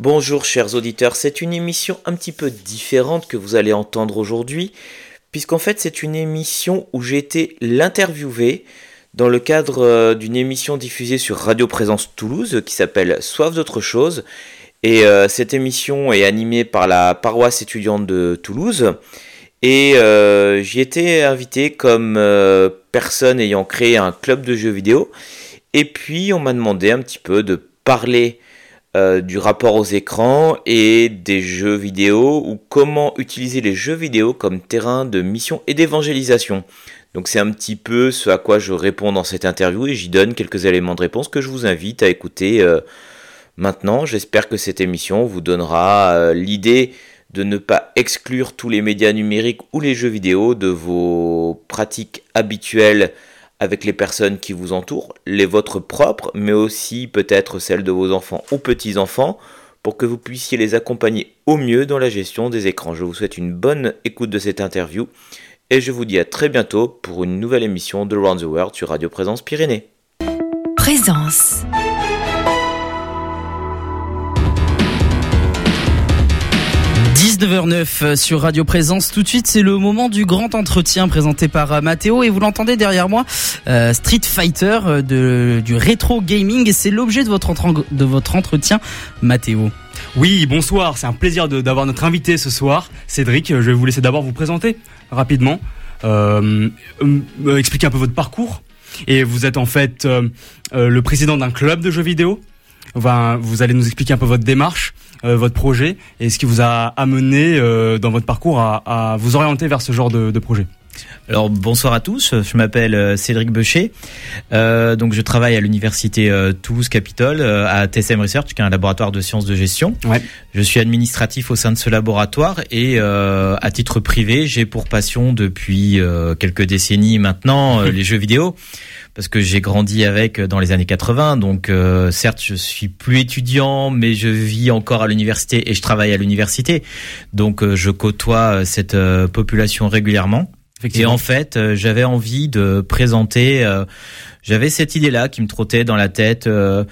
Bonjour chers auditeurs, c'est une émission un petit peu différente que vous allez entendre aujourd'hui, puisqu'en fait c'est une émission où j'ai été l'interviewé dans le cadre d'une émission diffusée sur Radio Présence Toulouse qui s'appelle Soif d'autre chose. Et cette émission est animée par la paroisse étudiante de Toulouse. Et j'y étais invité comme personne ayant créé un club de jeux vidéo. Et puis on m'a demandé un petit peu de parler du rapport aux écrans et des jeux vidéo, ou comment utiliser les jeux vidéo comme terrain de mission et d'évangélisation. Donc c'est un petit peu ce à quoi je réponds dans cette interview et j'y donne quelques éléments de réponse que je vous invite à écouter maintenant. J'espère que cette émission vous donnera l'idée de ne pas exclure tous les médias numériques ou les jeux vidéo de vos pratiques habituelles avec les personnes qui vous entourent, les vôtres propres, mais aussi peut-être celles de vos enfants ou petits-enfants, pour que vous puissiez les accompagner au mieux dans la gestion des écrans. Je vous souhaite une bonne écoute de cette interview, et je vous dis à très bientôt pour une nouvelle émission de Around the World sur Radio Présence Pyrénées. Présence. 19h09 sur Radio Présence. Tout de suite, c'est le moment du grand entretien présenté par Mathéo. Et vous l'entendez derrière moi, Street Fighter, du rétro gaming. Et c'est l'objet de votre entretien, Mathéo. Oui, bonsoir. C'est un plaisir d'avoir notre invité ce soir, Cédric. Je vais vous laisser d'abord vous présenter rapidement, expliquer un peu votre parcours. Et vous êtes en fait le président d'un club de jeux vidéo. Enfin, vous allez nous expliquer un peu votre démarche, votre projet, et ce qui vous a amené dans votre parcours à vous orienter vers ce genre de projet. Alors bonsoir à tous, je m'appelle Cédric Beucher, donc je travaille à l'université Toulouse Capitole à TSM Research, qui est un laboratoire de sciences de gestion. Ouais. Je suis administratif au sein de ce laboratoire et à titre privé, j'ai pour passion depuis quelques décennies maintenant les jeux vidéo. Parce que j'ai grandi avec dans les années 80, donc certes je suis plus étudiant, mais je vis encore à l'université et je travaille à l'université, donc je côtoie cette population régulièrement. Et en fait, j'avais envie de présenter, j'avais cette idée-là qui me trottait dans la tête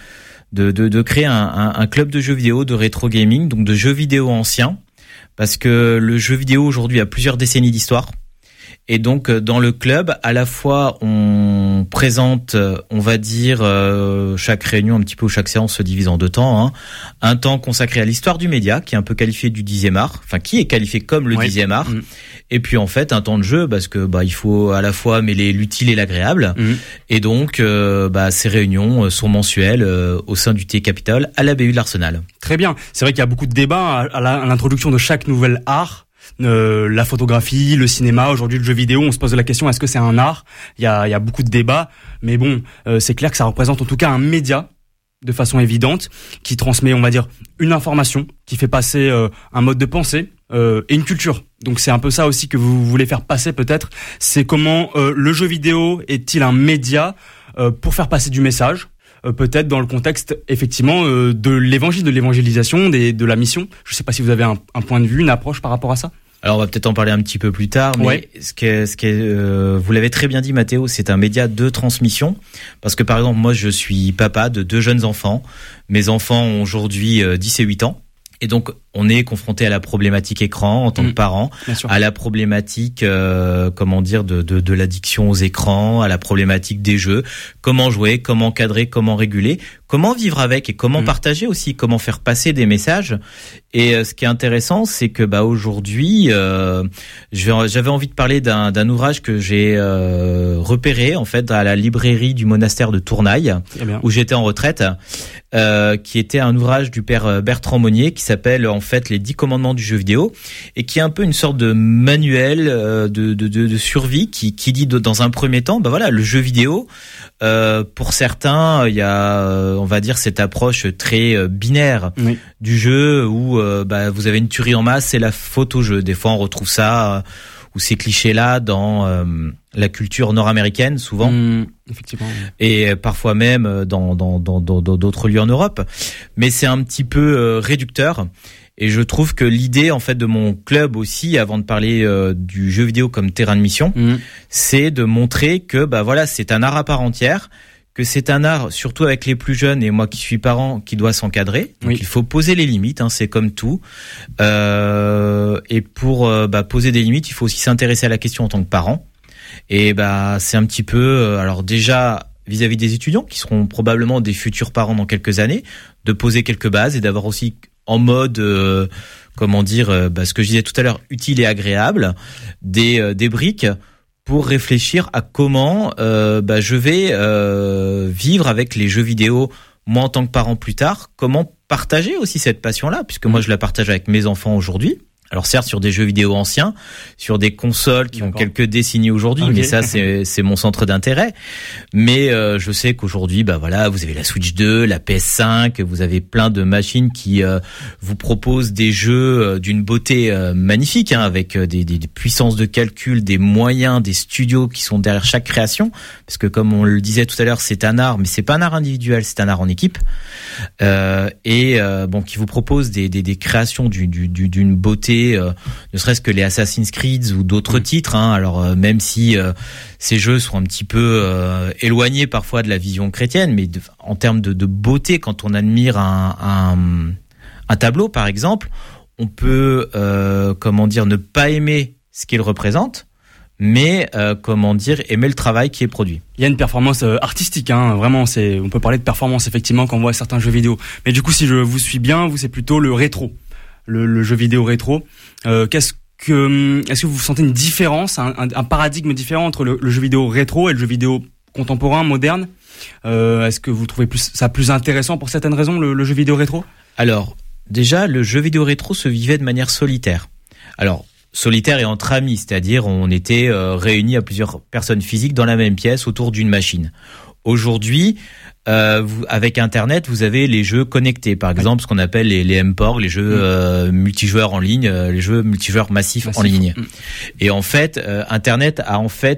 de créer un club de jeux vidéo, de rétro gaming, donc de jeux vidéo anciens, parce que le jeu vidéo aujourd'hui a plusieurs décennies d'histoire. Et donc dans le club, à la fois on présente, on va dire chaque réunion un petit peu, ou chaque séance se divise en deux temps, hein. Un temps consacré à l'histoire du média, qui est un peu qualifié du 10e art, enfin qui est qualifié comme le 10e art. Et puis en fait un temps de jeu, parce que il faut à la fois mêler l'utile et l'agréable. Et donc ces réunions sont mensuelles au sein du TE Capitole à la BU de l'Arsenal. Très bien. C'est vrai qu'il y a beaucoup de débats à l'introduction de chaque nouvel art. La photographie, le cinéma, aujourd'hui le jeu vidéo, on se pose la question, est-ce que c'est un art ? Il y a beaucoup de débats, mais bon, c'est clair que ça représente en tout cas un média de façon évidente qui transmet, on va dire, une information, qui fait passer un mode de pensée et une culture. Donc c'est un peu ça aussi que vous voulez faire passer peut-être, c'est comment le jeu vidéo est-il un média pour faire passer du message, peut-être dans le contexte effectivement de l'évangile, de l'évangélisation, de la mission. Je ne sais pas si vous avez un point de vue, une approche par rapport à ça. Alors on va peut-être en parler un petit peu plus tard, mais ouais. ce qui est, vous l'avez très bien dit Mathéo, c'est un média de transmission, parce que par exemple moi je suis papa de 2 jeunes enfants, mes enfants ont aujourd'hui 10 et 8 ans, et donc on est confronté à la problématique écran en tant que parent, à la problématique de l'addiction aux écrans, à la problématique des jeux, comment jouer, comment cadrer, comment réguler, comment vivre avec et comment partager aussi, comment faire passer des messages. Et ce qui est intéressant, c'est que aujourd'hui, j'avais envie de parler d'un ouvrage que j'ai repéré en fait à la librairie du monastère de Tournaille, où j'étais en retraite, qui était un ouvrage du père Bertrand Monnier qui s'appelle en fait les 10 commandements du jeu vidéo, et qui est un peu une sorte de manuel de survie qui dit dans un premier temps, le jeu vidéo, pour certains il y a on va dire cette approche très binaire du jeu où vous avez une tuerie en masse, c'est la faute au jeu. Des fois on retrouve ça ou ces clichés là dans la culture nord-américaine souvent, effectivement, et parfois même dans d'autres lieux en Europe, mais c'est un petit peu réducteur. Et je trouve que l'idée en fait de mon club aussi, avant de parler du jeu vidéo comme terrain de mission, c'est de montrer que c'est un art à part entière, que c'est un art, surtout avec les plus jeunes et moi qui suis parent, qui doit s'encadrer. Donc il faut poser les limites, c'est comme tout. Et pour poser des limites, il faut aussi s'intéresser à la question en tant que parent. Et c'est un petit peu, alors déjà vis-à-vis des étudiants qui seront probablement des futurs parents dans quelques années, de poser quelques bases et d'avoir aussi en mode ce que je disais tout à l'heure, utile et agréable, des briques pour réfléchir à comment je vais vivre avec les jeux vidéo, moi en tant que parent plus tard, comment partager aussi cette passion-là, puisque moi je la partage avec mes enfants aujourd'hui. Alors certes sur des jeux vidéo anciens, sur des consoles qui ont quelques décennies aujourd'hui, mais ça c'est mon centre d'intérêt. Mais je sais qu'aujourd'hui, vous avez la Switch 2, la PS5, vous avez plein de machines qui vous proposent des jeux d'une beauté magnifique, avec des puissances de calcul, des moyens, des studios qui sont derrière chaque création. Parce que comme on le disait tout à l'heure, c'est un art, mais c'est pas un art individuel, c'est un art en équipe. Qui vous propose des créations d'une beauté. Ne serait-ce que les Assassin's Creed ou d'autres titres, alors même si ces jeux sont un petit peu éloignés parfois de la vision chrétienne, mais en termes de beauté, quand on admire un tableau par exemple, on peut ne pas aimer ce qu'il représente, mais aimer le travail qui est produit. Il y a une performance artistique, vraiment, on peut parler de performance effectivement quand on voit certains jeux vidéo. Mais du coup, si je vous suis bien, vous c'est plutôt le rétro. Le jeu vidéo rétro. Est-ce que vous sentez une différence, un paradigme différent entre le jeu vidéo rétro et le jeu vidéo contemporain, moderne? Est-ce que vous trouvez ça plus intéressant pour certaines raisons, le jeu vidéo rétro? Alors, déjà, le jeu vidéo rétro se vivait de manière solitaire. Alors, solitaire et entre amis, c'est-à-dire on était réunis à plusieurs personnes physiques dans la même pièce autour d'une machine. Aujourd'hui, avec Internet, vous avez les jeux connectés, par exemple ce qu'on appelle les MPORG, les jeux multijoueurs en ligne, les jeux multijoueurs massifs en ligne. Et en fait, Internet a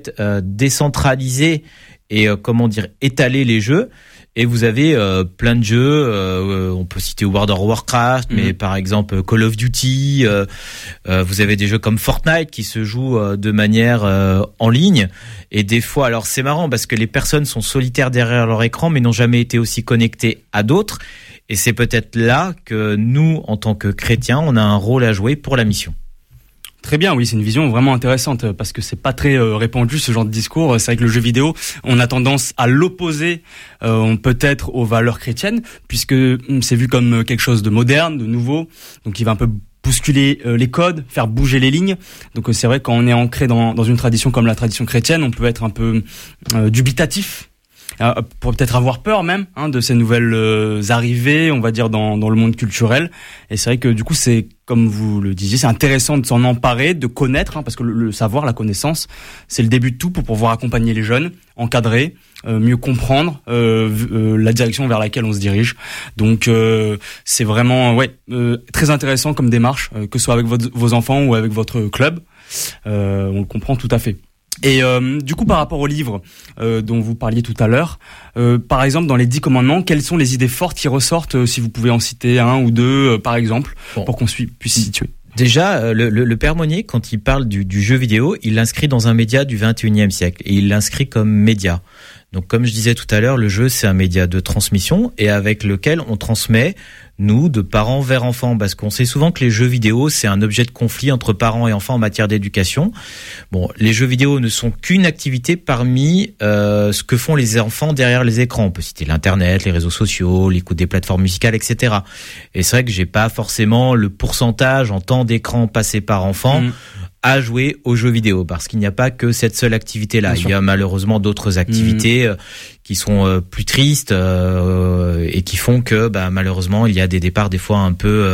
décentralisé et étalé les jeux. Et vous avez plein de jeux, on peut citer World of Warcraft, mais par exemple Call of Duty, vous avez des jeux comme Fortnite qui se jouent de manière en ligne. Et des fois, alors c'est marrant parce que les personnes sont solitaires derrière leur écran mais n'ont jamais été aussi connectées à d'autres. Et c'est peut-être là que nous, en tant que chrétiens, on a un rôle à jouer pour la mission. Très bien, oui, c'est une vision vraiment intéressante parce que c'est pas très répandu ce genre de discours. C'est vrai que le jeu vidéo, on a tendance à l'opposer peut-être aux valeurs chrétiennes puisque c'est vu comme quelque chose de moderne, de nouveau, donc il va un peu bousculer les codes, faire bouger les lignes. Donc c'est vrai que quand on est ancré dans une tradition comme la tradition chrétienne, on peut être un peu dubitatif. Pour peut-être avoir peur même de ces nouvelles arrivées, on va dire dans le monde culturel. Et c'est vrai que du coup c'est, comme vous le disiez, c'est intéressant de s'en emparer, de connaître, parce que le savoir, la connaissance, c'est le début de tout pour pouvoir accompagner les jeunes, encadrer, mieux comprendre la direction vers laquelle on se dirige. Donc c'est vraiment très intéressant comme démarche, que ce soit avec vos enfants ou avec votre club. On le comprend tout à fait. Et du coup, par rapport au livre dont vous parliez tout à l'heure, par exemple, dans les 10 commandements, quelles sont les idées fortes qui ressortent, si vous pouvez en citer un ou deux, par exemple, pour qu'on puisse s'y situer? Déjà, le Père Monnier, quand il parle du jeu vidéo, il l'inscrit dans un média du 21e siècle et il l'inscrit comme média. Donc, comme je disais tout à l'heure, le jeu, c'est un média de transmission et avec lequel on transmet, nous, de parents vers enfants, parce qu'on sait souvent que les jeux vidéo, c'est un objet de conflit entre parents et enfants en matière d'éducation. Bon, les jeux vidéo ne sont qu'une activité parmi ce que font les enfants derrière les écrans. On peut citer l'internet, les réseaux sociaux, l'écoute des plateformes musicales, etc. Et c'est vrai que j'ai pas forcément le pourcentage en temps d'écran passé par enfant à jouer aux jeux vidéo, parce qu'il n'y a pas que cette seule activité-là. Il y a malheureusement d'autres activités qui sont plus tristes et qui font que malheureusement il y a des départs des fois un peu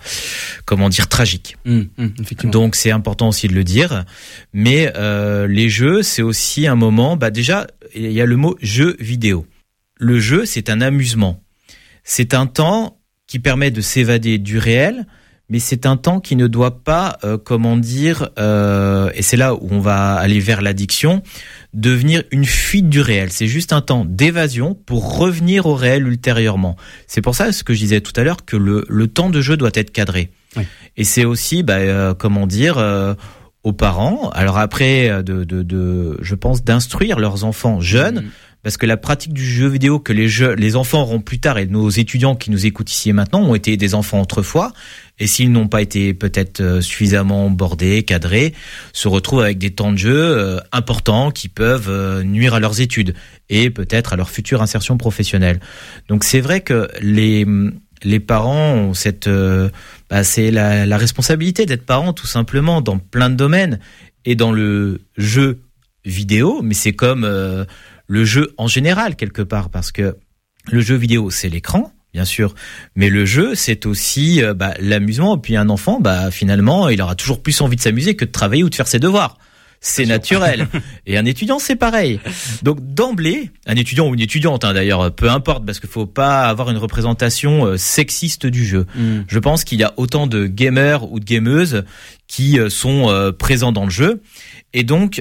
tragiques. Donc c'est important aussi de le dire. Mais les jeux, c'est aussi un moment. Déjà, il y a le mot jeu vidéo. Le jeu, c'est un amusement. C'est un temps qui permet de s'évader du réel. Mais c'est un temps qui ne doit pas, et c'est là où on va aller vers l'addiction, devenir une fuite du réel. C'est juste un temps d'évasion pour revenir au réel ultérieurement. C'est pour ça, ce que je disais tout à l'heure, que le temps de jeu doit être cadré. Oui. Et c'est aussi, aux parents, alors après, je pense, d'instruire leurs enfants jeunes, parce que la pratique du jeu vidéo que les enfants auront plus tard, et nos étudiants qui nous écoutent ici et maintenant ont été des enfants autrefois, et s'ils n'ont pas été peut-être suffisamment bordés, cadrés, se retrouvent avec des temps de jeu importants qui peuvent nuire à leurs études et peut-être à leur future insertion professionnelle. Donc c'est vrai que les parents ont c'est la responsabilité d'être parents tout simplement dans plein de domaines, et dans le jeu vidéo, mais c'est comme le jeu en général quelque part, parce que le jeu vidéo c'est l'écran, bien sûr, mais le jeu c'est aussi l'amusement. Et puis un enfant, finalement, il aura toujours plus envie de s'amuser que de travailler ou de faire ses devoirs. C'est naturel. Et un étudiant, c'est pareil. Donc d'emblée, un étudiant ou une étudiante, d'ailleurs, peu importe, parce qu'il faut pas avoir une représentation sexiste du jeu. Je pense qu'il y a autant de gamers ou de gameuses qui sont présents dans le jeu. Et donc,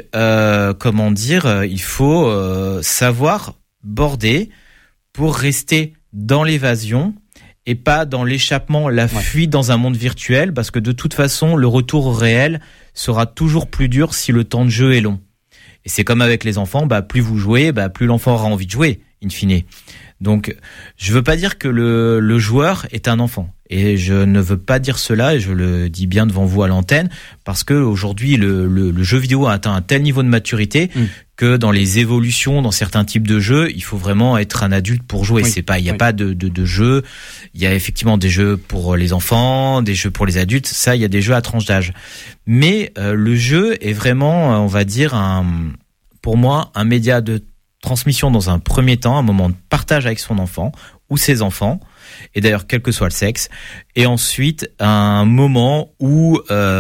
il faut savoir border pour rester dans l'évasion et pas dans l'échappement, la fuite dans un monde virtuel, parce que de toute façon, le retour au réel sera toujours plus dur si le temps de jeu est long. Et c'est comme avec les enfants, plus vous jouez, plus l'enfant aura envie de jouer, in fine. Donc, je veux pas dire que le joueur est un enfant. Et je ne veux pas dire cela, et je le dis bien devant vous à l'antenne, parce que aujourd'hui, le jeu vidéo a atteint un tel niveau de maturité que dans les évolutions, dans certains types de jeux, il faut vraiment être un adulte pour jouer. Il y a pas de jeux. Il y a effectivement des jeux pour les enfants, des jeux pour les adultes. Ça, il y a des jeux à tranche d'âge. Mais le jeu est vraiment, on va dire, pour moi, un média de transmission dans un premier temps, un moment de partage avec son enfant ou ses enfants, et d'ailleurs quel que soit le sexe, et ensuite un moment où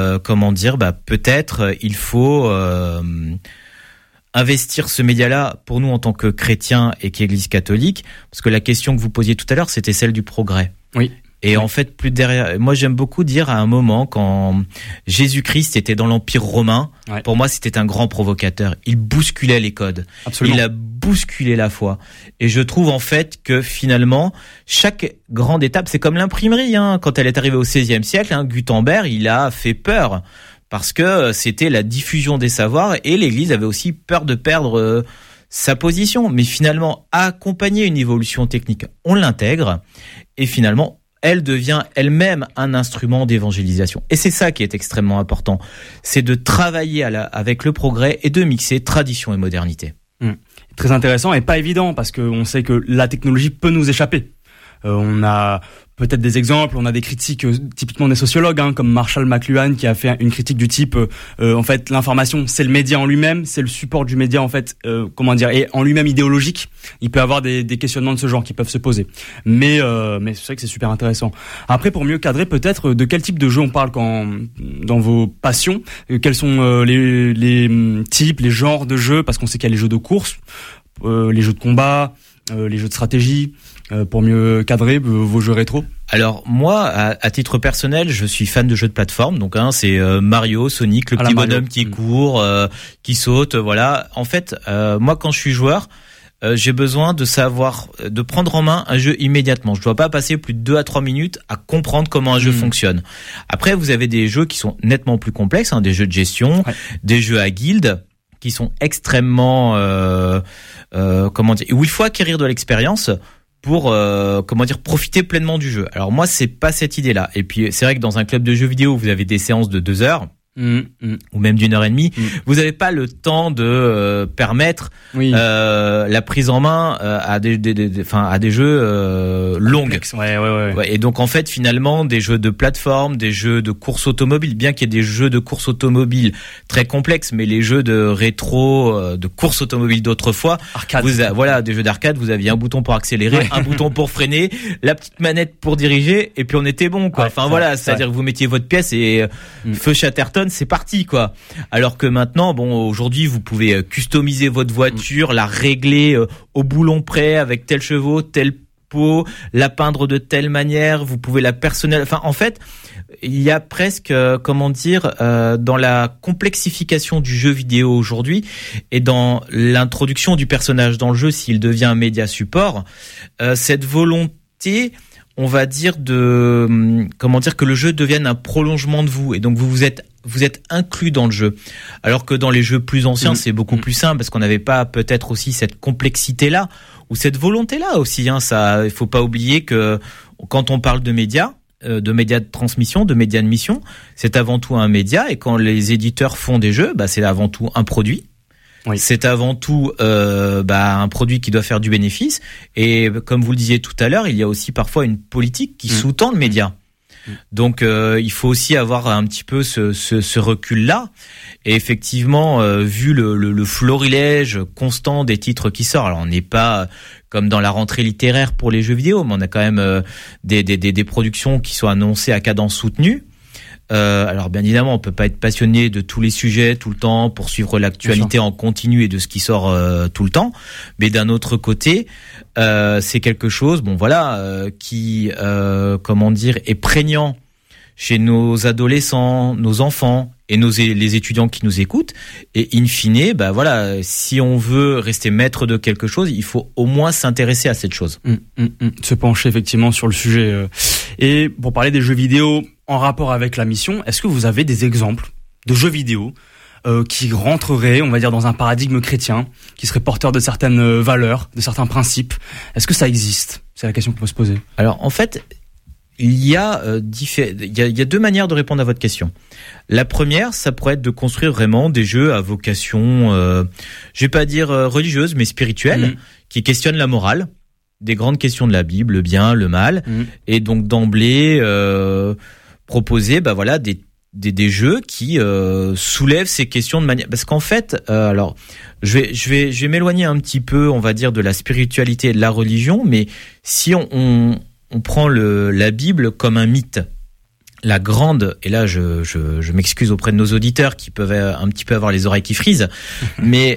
peut-être il faut investir ce média-là pour nous en tant que chrétiens et qu'Église catholique, parce que la question que vous posiez tout à l'heure, c'était celle du progrès. Oui. Et en fait, plus derrière, moi j'aime beaucoup dire à un moment, quand Jésus-Christ était dans l'Empire romain, pour moi c'était un grand provocateur. Il bousculait les codes. Absolument. Il a bousculé la foi. Et je trouve en fait que finalement, chaque grande étape, c'est comme l'imprimerie, quand elle est arrivée au XVIe siècle, Gutenberg, il a fait peur. Parce que c'était la diffusion des savoirs, et l'Église avait aussi peur de perdre sa position. Mais finalement, à accompagner une évolution technique, on l'intègre, et finalement, elle devient elle-même un instrument d'évangélisation. Et c'est ça qui est extrêmement important. C'est de travailler avec le progrès et de mixer tradition et modernité. Très intéressant et pas évident, parce qu'on sait que la technologie peut nous échapper. On a peut-être des exemples, on a des critiques typiquement des sociologues, comme Marshall McLuhan, qui a fait une critique du type en fait l'information c'est le média en lui-même, c'est le support du média en fait, et en lui-même idéologique. Il peut y avoir des questionnements de ce genre qui peuvent se poser, mais c'est vrai que c'est super intéressant. Après, pour mieux cadrer, peut-être de quel type de jeu on parle dans vos passions, quels sont les types, les genres de jeux, parce qu'on sait qu'il y a les jeux de course, les jeux de combat, les jeux de stratégie, pour mieux cadrer vos jeux rétro. Alors moi, à titre personnel, je suis fan de jeux de plateforme. Donc c'est Mario, Sonic, le petit bonhomme qui court, qui saute, voilà. En fait, moi quand je suis joueur, j'ai besoin de prendre en main un jeu immédiatement. Je dois pas passer plus de 2 à 3 minutes à comprendre comment un jeu fonctionne. Après, vous avez des jeux qui sont nettement plus complexes, des jeux de gestion, des jeux à guildes, qui sont extrêmement où il faut acquérir de l'expérience pour profiter pleinement du jeu. Alors moi, c'est pas cette idée-là. Et puis c'est vrai que dans un club de jeux vidéo, vous avez des séances de 2 heures. Ou même d'1 heure et demie, vous n'avez pas le temps de permettre la prise en main à des jeux longues. Et donc en fait finalement des jeux de plateforme, des jeux de course automobile, bien qu'il y ait des jeux de course automobile très complexes, mais les jeux de rétro, de course automobile d'autrefois, des jeux d'arcade, vous aviez un bouton pour accélérer, un bouton pour freiner, la petite manette pour diriger, et puis on était bon quoi. C'est-à-dire que vous mettiez votre pièce et feu Chatterton, c'est parti quoi. Alors que maintenant, aujourd'hui vous pouvez customiser votre voiture, la régler au boulon près avec tel chevaux, tel pot, la peindre de telle manière, vous pouvez la personnaliser. Enfin en fait, il y a presque dans la complexification du jeu vidéo aujourd'hui et dans l'introduction du personnage dans le jeu s'il devient un média support, cette volonté on va dire que le jeu devienne un prolongement de vous, et donc vous êtes inclus dans le jeu. Alors que dans les jeux plus anciens, c'est beaucoup plus simple parce qu'on n'avait pas peut-être aussi cette complexité-là ou cette volonté-là aussi. Ça, il faut pas oublier que quand on parle de médias de transmission, de médias de mission, c'est avant tout un média, et quand les éditeurs font des jeux, c'est avant tout un produit. Oui. C'est avant tout un produit qui doit faire du bénéfice, et comme vous le disiez tout à l'heure, il y a aussi parfois une politique qui sous-tend le média. Donc il faut aussi avoir un petit peu ce recul-là. Et effectivement, vu le florilège constant des titres qui sortent, alors on n'est pas comme dans la rentrée littéraire pour les jeux vidéo, mais on a quand même des productions qui sont annoncées à cadence soutenue. Alors bien évidemment, on peut pas être passionné de tous les sujets tout le temps pour suivre l'actualité en continu et de ce qui sort tout le temps, mais d'un autre côté, c'est quelque chose, qui est prégnant chez nos adolescents, nos enfants et les étudiants qui nous écoutent. Et in fine, si on veut rester maître de quelque chose, il faut au moins s'intéresser à cette chose. Se pencher effectivement sur le sujet. Et pour parler des jeux vidéo en rapport avec la mission, est-ce que vous avez des exemples de jeux vidéo qui rentreraient, on va dire, dans un paradigme chrétien, qui seraient porteurs de certaines valeurs, de certains principes? Est-ce que ça existe? C'est la question qu'on peut se poser. Alors en fait, il y a deux manières de répondre à votre question. La première, ça pourrait être de construire vraiment des jeux à vocation, je vais pas dire religieuse, mais spirituelle, qui questionnent la morale, des grandes questions de la Bible, le bien, le mal, et donc d'emblée proposer, des jeux qui soulèvent ces questions de manière, parce qu'en fait, alors je vais m'éloigner un petit peu, on va dire, de la spiritualité et de la religion, mais si on prend la Bible comme un mythe, la grande, et là je m'excuse auprès de nos auditeurs qui peuvent un petit peu avoir les oreilles qui frisent, mais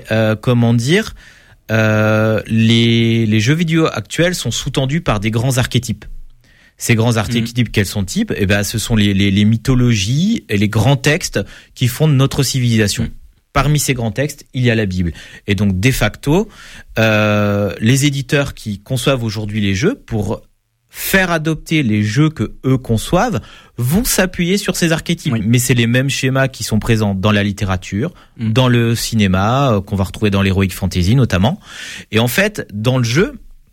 les jeux vidéo actuels sont sous-tendus par des grands archétypes. Ces grands archétypes, quels sont types? Ce sont les mythologies et les grands textes qui fondent notre civilisation. Parmi ces grands textes, il y a la Bible. Et donc, de facto, les éditeurs qui conçoivent aujourd'hui les jeux, pour faire adopter les jeux que eux conçoivent, vont s'appuyer sur ces archétypes. Oui. Mais c'est les mêmes schémas qui sont présents dans la littérature, dans le cinéma, qu'on va retrouver dans l'heroic fantasy notamment. Et en fait, dans le jeu,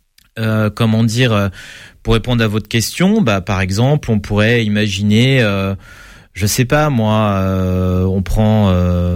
pour répondre à votre question, par exemple, on pourrait imaginer, je sais pas moi, on prend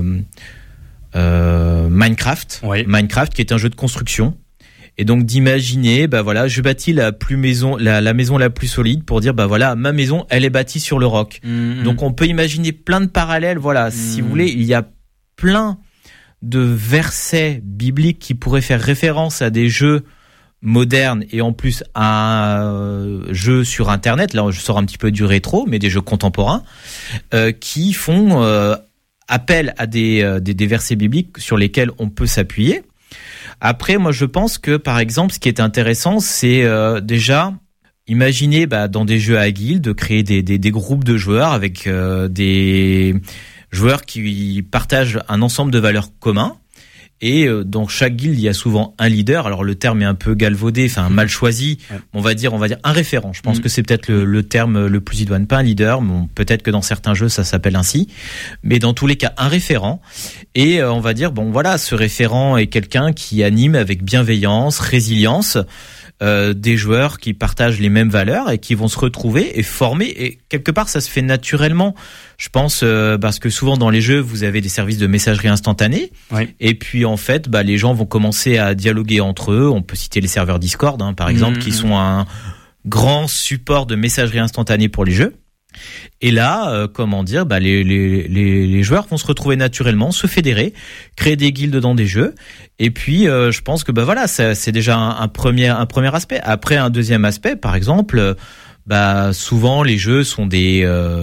Minecraft, Minecraft qui est un jeu de construction. Et donc d'imaginer, je bâtis la maison la plus solide pour dire, ma maison, elle est bâtie sur le roc. Donc on peut imaginer plein de parallèles. Si vous voulez, il y a plein de versets bibliques qui pourraient faire référence à des jeux modernes et en plus à un jeu sur Internet. Là, je sors un petit peu du rétro, mais des jeux contemporains qui font appel à des versets bibliques sur lesquels on peut s'appuyer. Après, moi, je pense que, par exemple, ce qui est intéressant, c'est déjà imaginer dans des jeux à guildes de créer des groupes de joueurs avec des joueurs qui partagent un ensemble de valeurs communs. Et dans chaque guilde, il y a souvent un leader. Alors le terme est un peu galvaudé, mal choisi. On va dire un référent. Je pense que c'est peut-être le terme le plus idoine, pas un leader. Peut-être que dans certains jeux ça s'appelle ainsi, mais dans tous les cas un référent. Et on va dire ce référent est quelqu'un qui anime avec bienveillance, résilience. Des joueurs qui partagent les mêmes valeurs et qui vont se retrouver et former, et quelque part ça se fait naturellement, je pense, parce que souvent dans les jeux vous avez des services de messagerie instantanée, et puis en fait les gens vont commencer à dialoguer entre eux. On peut citer les serveurs Discord par exemple, qui sont un grand support de messagerie instantanée pour les jeux. Et là, les joueurs vont se retrouver naturellement, se fédérer, créer des guildes dans des jeux. Et puis, je pense que c'est déjà un premier aspect. Après, un deuxième aspect, par exemple, souvent les jeux sont des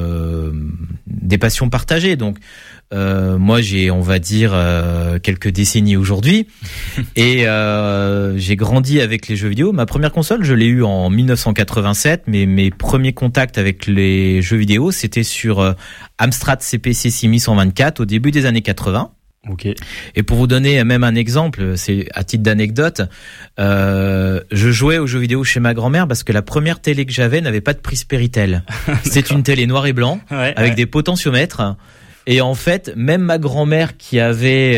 passions partagées. Donc, moi, j'ai, on va dire, quelques décennies aujourd'hui, et j'ai grandi avec les jeux vidéo. Ma première console, je l'ai eue en 1987, mais mes premiers contacts avec les jeux vidéo, c'était sur Amstrad CPC 6124 au début des années 80. Ok. Et pour vous donner même un exemple, c'est à titre d'anecdote, je jouais aux jeux vidéo chez ma grand-mère parce que la première télé que j'avais n'avait pas de prise Péritel. C'est une télé noir et blanc avec des potentiomètres. Et en fait, même ma grand-mère qui avait,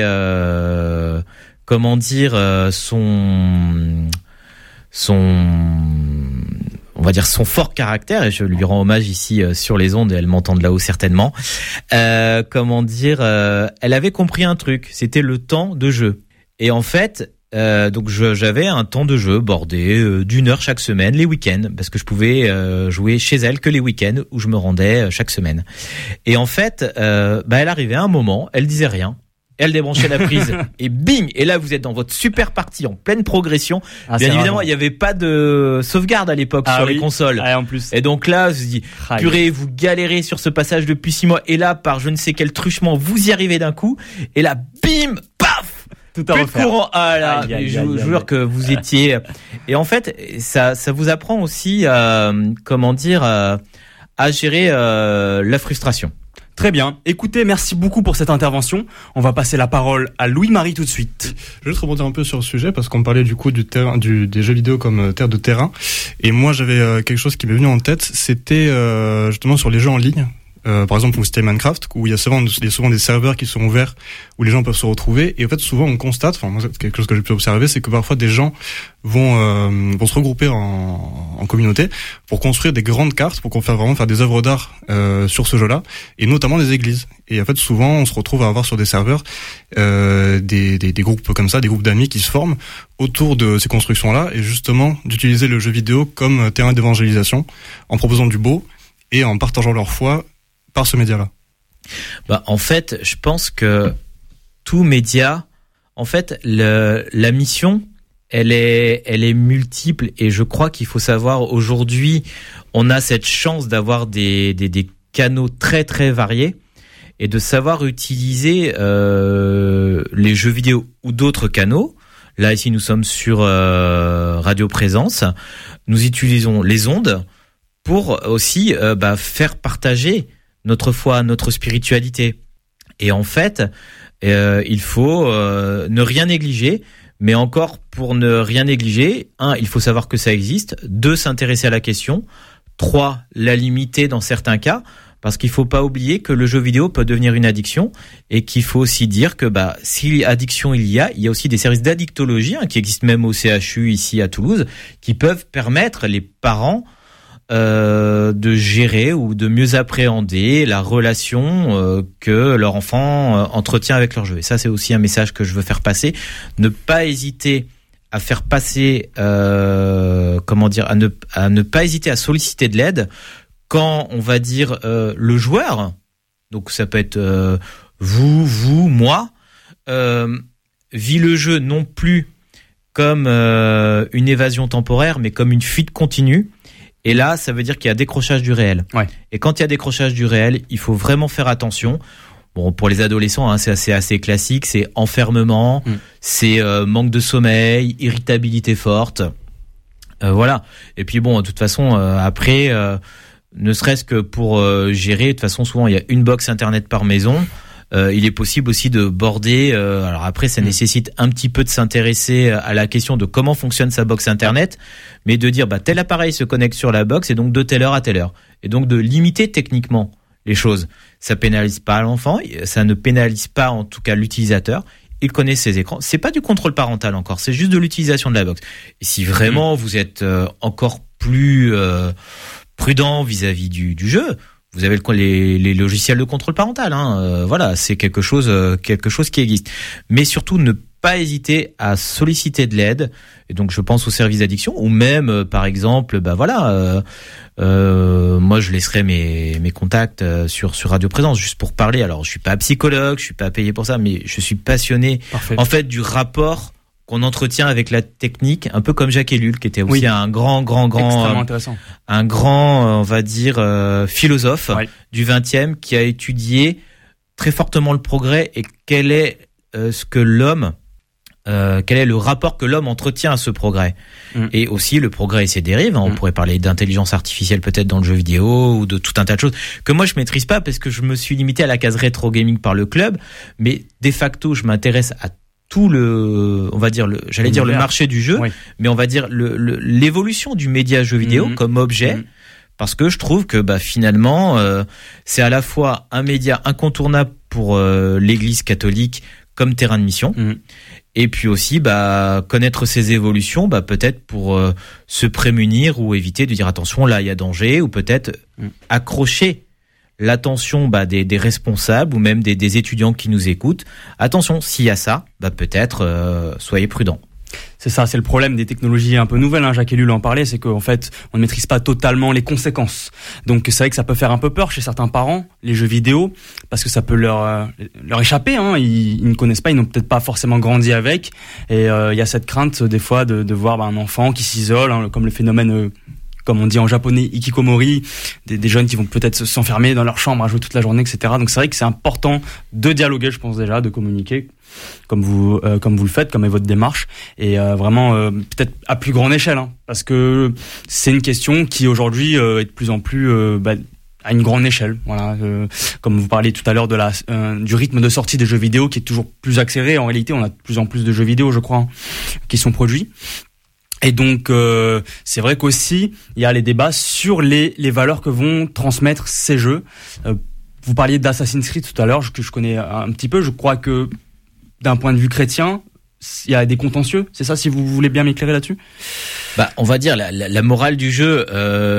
on va dire son fort caractère, et je lui rends hommage ici sur les ondes, et elle m'entend de là-haut certainement. Elle avait compris un truc, c'était le temps de jeu. Et en fait, donc j'avais un temps de jeu bordé d'1 heure chaque semaine, les week-ends, parce que je pouvais jouer chez elle que les week-ends où je me rendais chaque semaine. Et en fait, elle arrivait à un moment, elle disait rien. Elle débranchait la prise et bing. Et là, vous êtes dans votre super partie en pleine progression. Bien évidemment, il n'y avait pas de sauvegarde à l'époque sur les consoles. En plus. Et donc là, je me dis, purée, vous galérez sur ce passage depuis 6 mois. Et là, par je ne sais quel truchement, vous y arrivez d'un coup. Et là, bim, paf, tout à refaire. Courant. Ah là, je vous jure que vous étiez. Et en fait, ça vous apprend aussi, à gérer la frustration. Très bien. Écoutez, merci beaucoup pour cette intervention. On va passer la parole à Louis-Marie tout de suite. Je vais juste rebondir un peu sur le sujet parce qu'on parlait du coup du terrain, des jeux vidéo comme terre de terrain. Et moi, j'avais quelque chose qui m'est venu en tête. C'était justement sur les jeux en ligne. Par exemple, où c'était Minecraft, où il y a souvent des serveurs qui sont ouverts, où les gens peuvent se retrouver. Et en fait, souvent, on constate, enfin, moi, c'est quelque chose que j'ai pu observer, c'est que parfois des gens vont se regrouper en communauté pour construire des grandes cartes, pour vraiment faire des œuvres d'art sur ce jeu-là, et notamment des églises. Et en fait, souvent, on se retrouve à avoir sur des serveurs des groupes comme ça, des groupes d'amis qui se forment autour de ces constructions-là, et justement d'utiliser le jeu vidéo comme terrain d'évangélisation, en proposant du beau et en partageant leur foi par ce média-là. En fait, je pense que tout média, en fait, la mission, elle est multiple, et je crois qu'il faut savoir, aujourd'hui, on a cette chance d'avoir des canaux très très variés, et de savoir utiliser les jeux vidéo ou d'autres canaux. Là, ici, nous sommes sur Radio Présence. Nous utilisons les ondes pour aussi faire partager notre foi, notre spiritualité. Et en fait, il faut ne rien négliger, mais encore pour ne rien négliger, 1, il faut savoir que ça existe, 2, s'intéresser à la question, 3, la limiter dans certains cas, parce qu'il faut pas oublier que le jeu vidéo peut devenir une addiction, et qu'il faut aussi dire que si addiction il y a aussi des services d'addictologie qui existent même au CHU ici à Toulouse, qui peuvent permettre les parents de gérer ou de mieux appréhender la relation que leur enfant entretient avec leur jeu. Et ça, c'est aussi un message que je veux faire passer. Ne pas hésiter à faire passer, à ne pas hésiter à solliciter de l'aide quand on va dire le joueur. Donc ça peut être vous, moi, vit le jeu non plus comme une évasion temporaire, mais comme une fuite continue. Et là, ça veut dire qu'il y a décrochage du réel. Ouais. Et quand il y a décrochage du réel, il faut vraiment faire attention. Bon, pour les adolescents, c'est assez classique. C'est enfermement, c'est manque de sommeil, irritabilité forte. Voilà. Et puis bon, de toute façon, après, ne serait-ce que pour gérer, de toute façon, souvent, il y a une box internet par maison. Il est possible aussi de border. Alors après, ça nécessite un petit peu de s'intéresser à la question de comment fonctionne sa box internet, mais de dire tel appareil se connecte sur la box et donc de telle heure à telle heure, et donc de limiter techniquement les choses. Ça pénalise pas l'enfant, ça ne pénalise pas en tout cas l'utilisateur. Il connaît ses écrans. C'est pas du contrôle parental encore, c'est juste de l'utilisation de la box. Et si vraiment vous êtes encore plus prudent vis-à-vis du jeu, vous avez les logiciels de contrôle parental. Voilà, c'est quelque chose qui existe. Mais surtout, ne pas hésiter à solliciter de l'aide. Et donc, je pense aux services d'addiction, ou même, par exemple, moi, je laisserai mes contacts sur Radio Présence, juste pour parler. Alors, je suis pas psychologue, je suis pas payé pour ça, mais je suis passionné, en fait, du rapport qu'on entretient avec la technique, un peu comme Jacques Ellul, qui était aussi un grand, extrêmement intéressant, un grand, on va dire, philosophe du XXe, qui a étudié très fortement le progrès et quel est ce que l'homme quel est le rapport que l'homme entretient à ce progrès, et aussi le progrès et ses dérives. On pourrait parler d'intelligence artificielle peut-être dans le jeu vidéo ou de tout un tas de choses que moi je maîtrise pas parce que je me suis limité à la case rétro gaming par le club, mais de facto je m'intéresse à tout le, on va dire le marché du jeu, mais on va dire l'évolution du média jeu vidéo comme objet. Parce que je trouve que finalement c'est à la fois un média incontournable pour l'Église catholique comme terrain de mission, et puis aussi connaître ses évolutions, peut-être pour se prémunir ou éviter de dire attention là il y a danger, ou peut-être accrocher l'attention des responsables ou même des étudiants qui nous écoutent. Attention, s'il y a ça, peut-être soyez prudents. C'est ça, c'est le problème des technologies un peu nouvelles, Jacques Ellul en parlait, c'est qu'en fait, on ne maîtrise pas totalement les conséquences. Donc c'est vrai que ça peut faire un peu peur chez certains parents, les jeux vidéo, parce que ça peut leur échapper, ils ne connaissent pas, ils n'ont peut-être pas forcément grandi avec, et il y a cette crainte des fois de voir un enfant qui s'isole, comme le phénomène comme on dit en japonais, ikikomori, des jeunes qui vont peut-être s'enfermer dans leur chambre à jouer toute la journée, etc. Donc c'est vrai que c'est important de dialoguer, je pense déjà, de communiquer, comme vous le faites, comme est votre démarche, et vraiment peut-être à plus grande échelle, parce que c'est une question qui aujourd'hui est de plus en plus à une grande échelle. Voilà, comme vous parliez tout à l'heure du rythme de sortie des jeux vidéo qui est toujours plus accéléré. En réalité, on a de plus en plus de jeux vidéo, je crois, qui sont produits. Et donc c'est vrai qu'aussi il y a les débats sur les valeurs que vont transmettre ces jeux. Vous parliez d'Assassin's Creed tout à l'heure, que je connais un petit peu. Je crois que d'un point de vue chrétien, il y a des contentieux. C'est ça, si vous voulez bien m'éclairer là-dessus. On va dire la morale du jeu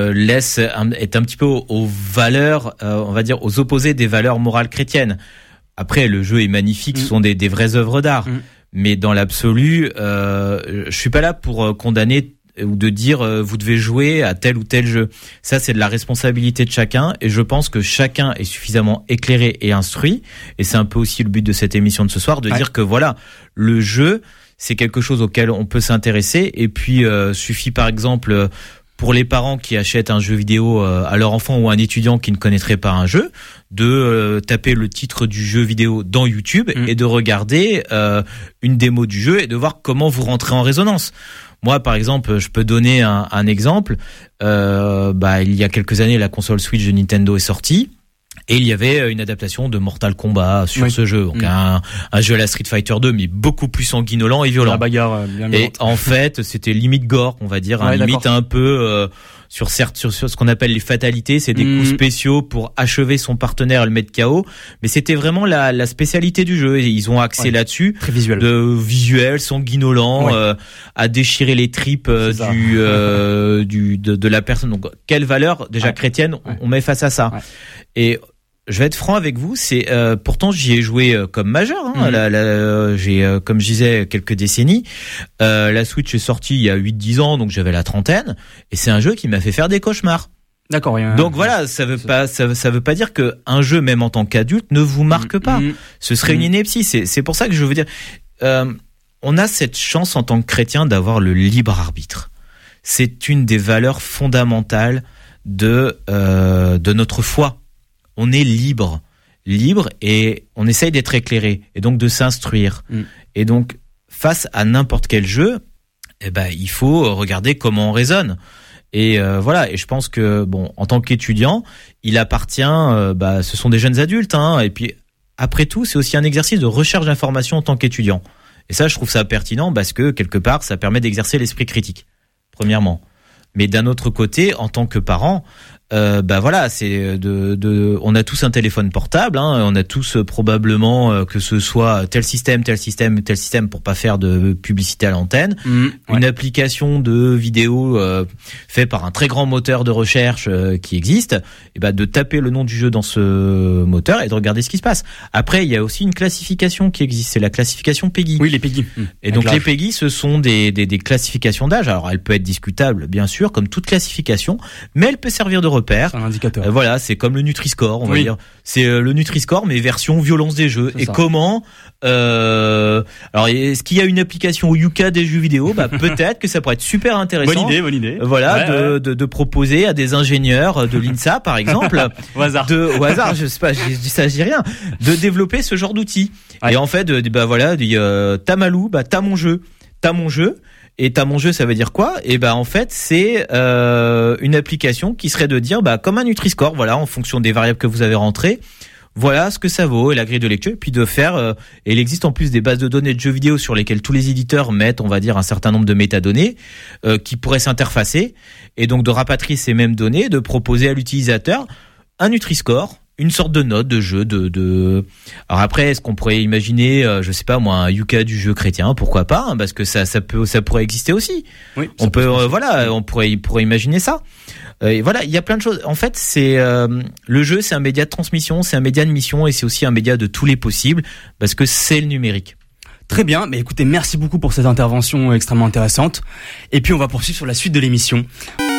est un petit peu aux valeurs, on va dire aux opposés des valeurs morales chrétiennes. Après, le jeu est magnifique, ce sont des vraies œuvres d'art. Mais dans l'absolu, je suis pas là pour condamner ou de dire vous devez jouer à tel ou tel jeu. Ça, c'est de la responsabilité de chacun, et je pense que chacun est suffisamment éclairé et instruit, et c'est un peu aussi le but de cette émission de ce soir, de dire que voilà, le jeu, c'est quelque chose auquel on peut s'intéresser, et puis suffit par exemple pour les parents qui achètent un jeu vidéo à leur enfant ou un étudiant qui ne connaîtrait pas un jeu, de taper le titre du jeu vidéo dans YouTube et de regarder une démo du jeu et de voir comment vous rentrez en résonance. Moi, par exemple, je peux donner un exemple. Il y a quelques années, la console Switch de Nintendo est sortie. Et il y avait une adaptation de Mortal Kombat sur ce jeu. Donc un jeu à la Street Fighter 2, mais beaucoup plus sanguinolent et violent. La bagarre bien violente. Et en fait, c'était limite gore, on va dire, limite un peu sur ce qu'on appelle les fatalités, c'est des coups spéciaux pour achever son partenaire et le mettre KO. Mais c'était vraiment la spécialité du jeu. Et ils ont axé là-dessus. Très visuel. Visuel, sanguinolent, à déchirer les tripes de la personne. Donc, quelle valeur, déjà chrétienne, on met face à ça? Et je vais être franc avec vous, c'est pourtant j'y ai joué comme majeur. J'ai, comme je disais, quelques décennies. La Switch est sortie il y a 8-10 ans, donc j'avais la trentaine, et c'est un jeu qui m'a fait faire des cauchemars. D'accord. Donc voilà, ça veut pas dire que un jeu, même en tant qu'adulte, ne vous marque pas. Ce serait une ineptie. C'est pour ça que je veux dire, on a cette chance en tant que chrétien d'avoir le libre arbitre. C'est une des valeurs fondamentales de notre foi. On est libre, et on essaye d'être éclairé, et donc de s'instruire. Et donc, face à n'importe quel jeu, il faut regarder comment on raisonne. Et voilà. Et je pense que en tant qu'étudiant, il appartient, ce sont des jeunes adultes, et puis après tout, c'est aussi un exercice de recherche d'information en tant qu'étudiant. Et ça, je trouve ça pertinent parce que quelque part, ça permet d'exercer l'esprit critique, premièrement. Mais d'un autre côté, en tant que parent, c'est on a tous un téléphone portable, on a tous probablement que ce soit tel système pour pas faire de publicité à l'antenne, une application de vidéo fait par un très grand moteur de recherche qui existe, et de taper le nom du jeu dans ce moteur et de regarder ce qui se passe. Après, il y a aussi une classification qui existe, c'est la classification PEGI. Oui, les PEGI. Et donc les PEGI, ce sont des classifications d'âge. Alors elle peut être discutable, bien sûr, comme toute classification, mais elle peut servir de repère. repère. C'est un indicateur. Voilà, c'est comme le Nutri-Score, on va dire. C'est le Nutri-Score, mais version violence des jeux. C'est et ça. Comment alors, est-ce qu'il y a une application au Yuka des jeux vidéo? Peut-être que ça pourrait être super intéressant. Bonne idée. Voilà, de proposer à des ingénieurs de l'INSA, par exemple, au hasard, je sais pas, je dis ça, je dis rien, de développer ce genre d'outils. Et en fait, t'as Malou, t'as mon jeu. Et t'as mon jeu, ça veut dire quoi? Et en fait, c'est une application qui serait de dire, comme un Nutri-Score, voilà, en fonction des variables que vous avez rentrées, voilà ce que ça vaut et la grille de lecture. Et puis de faire, et il existe en plus des bases de données de jeux vidéo sur lesquelles tous les éditeurs mettent, on va dire, un certain nombre de métadonnées qui pourraient s'interfacer, et donc de rapatrier ces mêmes données, de proposer à l'utilisateur un Nutri-Score, une sorte de note de jeu Alors après, est-ce qu'on pourrait imaginer, je sais pas moi, un Yuka du jeu chrétien, pourquoi pas, parce que ça pourrait exister aussi. Oui. On pourrait imaginer ça. Et voilà, il y a plein de choses. En fait, c'est le jeu, c'est un média de transmission, c'est un média de mission, et c'est aussi un média de tous les possibles, parce que c'est le numérique. Très bien, mais écoutez, merci beaucoup pour cette intervention extrêmement intéressante. Et puis on va poursuivre sur la suite de l'émission.